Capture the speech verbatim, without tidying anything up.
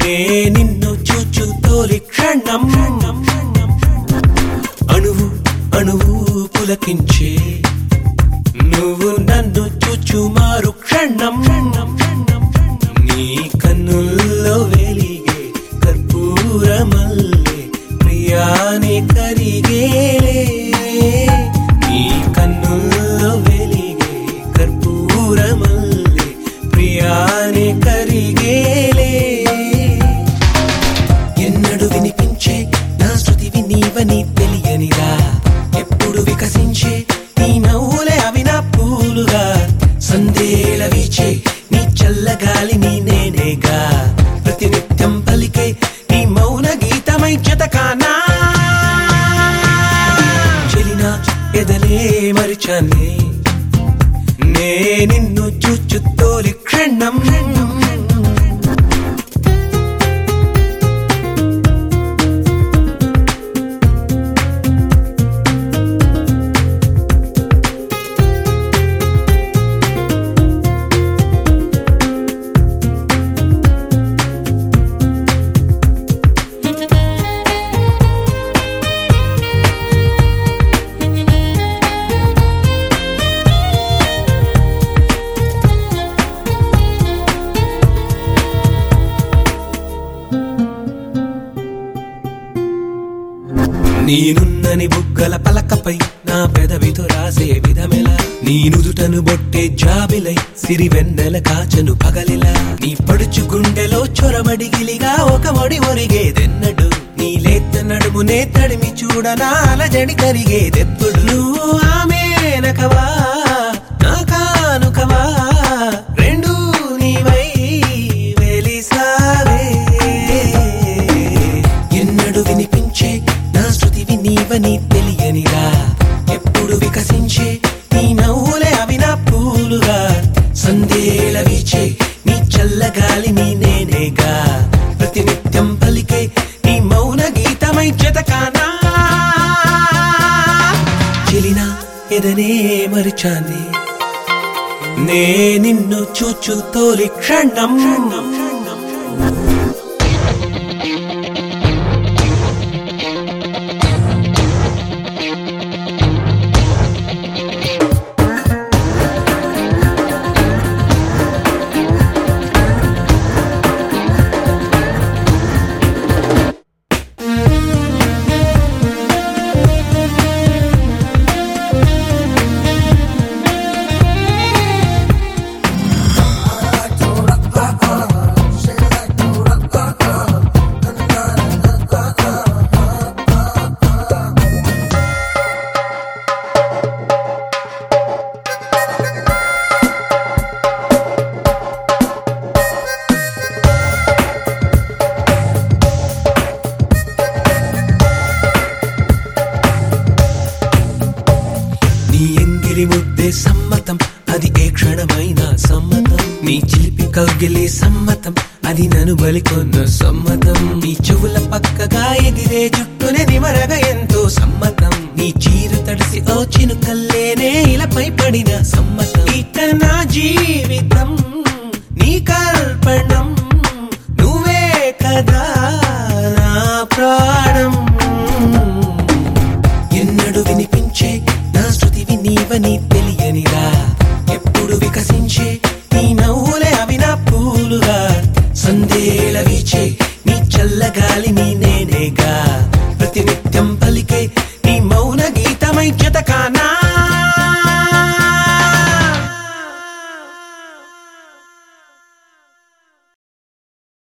నే నిన్ను చూచు తోలి క్షణం అణువు అణువు పులకించే నువ్వు నన్ను చూచు మారు క్షణం నీ కన్నుల్లో వెలిగే కర్పూరమల్లే ప్రియాని కరిగేలే నీ కన్నుల్లో వెలిగే కర్పూరమల్లే ప్రియాని కరిగేలే ఎన్నడు వినిపించే నా శృతివి నీవని తెలియనిరా ఎప్పుడు వికసించే నీ నవ్వులే అవి నా పూలుగా సందేల వీచే నీ చల్లగాలి నీ నేనేగా ప్రతినిత్యం పలికే నీ మౌన గీతమై జతకానా చెలినా ఎదలే మరిచానే నే నిన్ను చూచు తోలి క్షణం నీనున్నని బుగ్గల పలకపై నా పెదవితో రాసే విధమెలా నీ నుదుటను బొట్టే జాబిలై సిరి వెన్నెల కాచను పగలిలా నీ పడుచు గుండెలో చొరబడి గిలిగా ఒక మొడి ఒరిగేదెన్నడు నీ లేత నడుమునే తడిమి చూడనా అలజడి కరిగేదెప్పుడు నువ్వు ఆమెనకవా నా కానుకవా రెండు నీవై వెలిసావే ఎన్నడు వినిపించే నీవని తెలియనిరా ఎప్పుడు వికసించే నీ నవ్వులే అవి నా పూలుగా సందేల వీచే నీ చల్లగాలి నీ నేనేగా ప్రతినిత్యం పలికే నీ మౌన గీతమై జతకానా చెలినా ఎదనే మరిచానే నే నిన్ను చూచు తోలి క్షణం ముద్దే సమ్మతం అది ఏ క్షణమైనా సమ్మతం నీ చిలిపి కౌగిలి సమ్మతం అది నన్ను బలికొన్న సమ్మతం నీ చెవుల పక్కగా ఎగిరే జుట్టునే నిమరగా ఎంతో సమ్మతం నీ చీర తడిసి ఓ చినుకల్లేనే ఇలపై పడిన సమ్మతం ఇక నా జీవితం నీ కల్పణం నువ్వే కదా నా ప్రాణం ఎన్నడు వినిపించే నా శృతివి నీవని తెలియనిరా ఎప్పుడు వికసించే నీ నవ్వులే అవి నా పూలుగా సందేల వీచే నీ చల్లగాలి నీ నేనేగా ప్రతినిత్యం పలికే